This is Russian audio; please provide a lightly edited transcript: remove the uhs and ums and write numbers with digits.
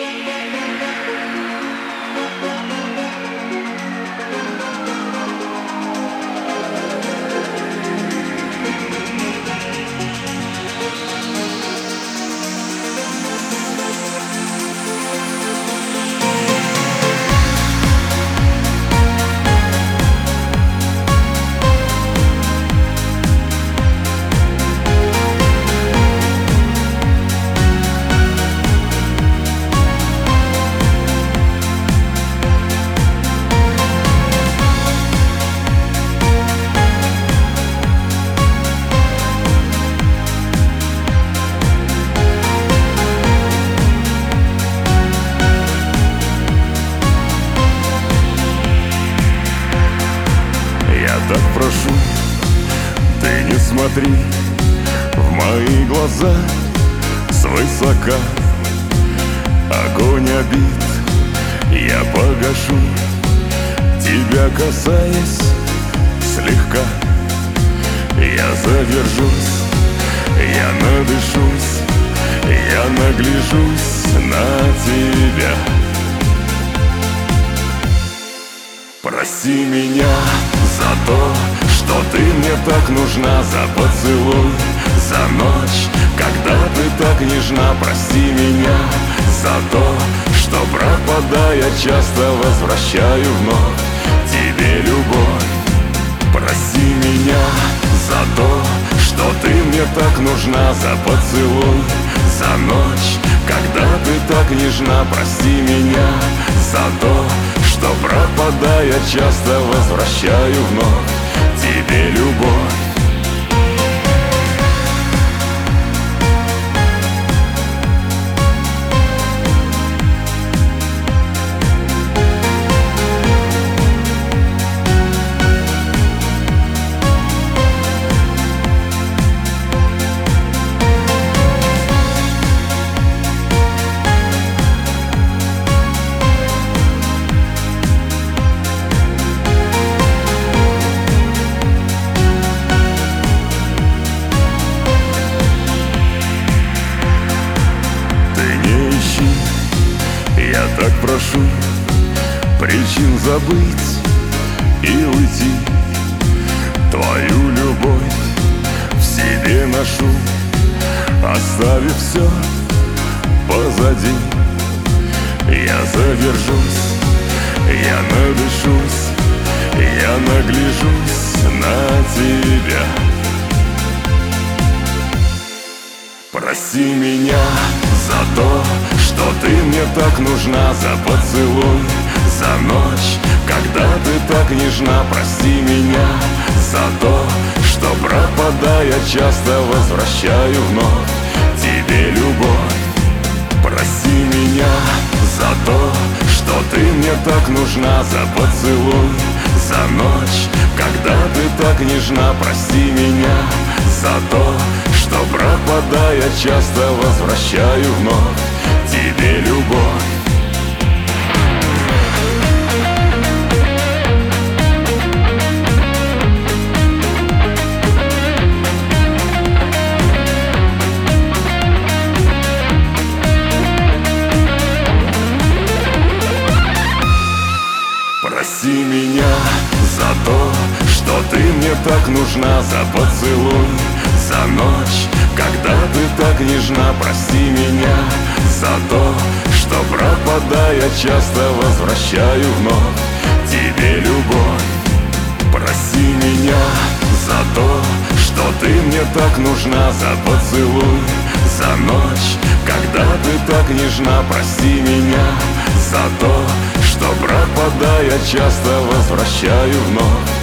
Так прошу, ты не смотри в мои глаза свысока. Огонь обид я погашу, тебя касаясь слегка. Я задержусь, я надышусь, я нагляжусь на тебя. Прости меня за то, что ты мне так нужна, за поцелуй, за ночь, когда ты так нежна. Прости меня за то, что, пропадая, часто возвращаю вновь тебе любовь. Прости меня за то, что ты мне так нужна, за поцелуй, за ночь, когда ты так нежна. Прости меня за то, что, пропадая, часто возвращаю вновь тебе любовь. Я так прошу причин забыть и уйти. Твою любовь в себе ношу, оставив все позади. Я задержусь, я надышусь, я нагляжусь на тебя. Прости меня за то, что ты мне так нужна, за поцелуй, за ночь, когда ты так нежна. Прости меня за то, что, пропадая, часто возвращаю вновь тебе любовь. Прости меня за то, что ты мне так нужна, за поцелуй, за ночь, когда ты так нежна. Прости меня за то, что, пропадая, часто возвращаю вновь тебе любовь. Прости меня за то, что ты мне так нужна, за поцелуй, за ночь, когда ты так нежна. Прости меня за то, что, пропадая, часто возвращаю вновь тебе любовь. Прости меня за то, что ты мне так нужна, за поцелуй, за ночь, когда ты так нежна. Прости меня за то, что, пропадая, часто возвращаю вновь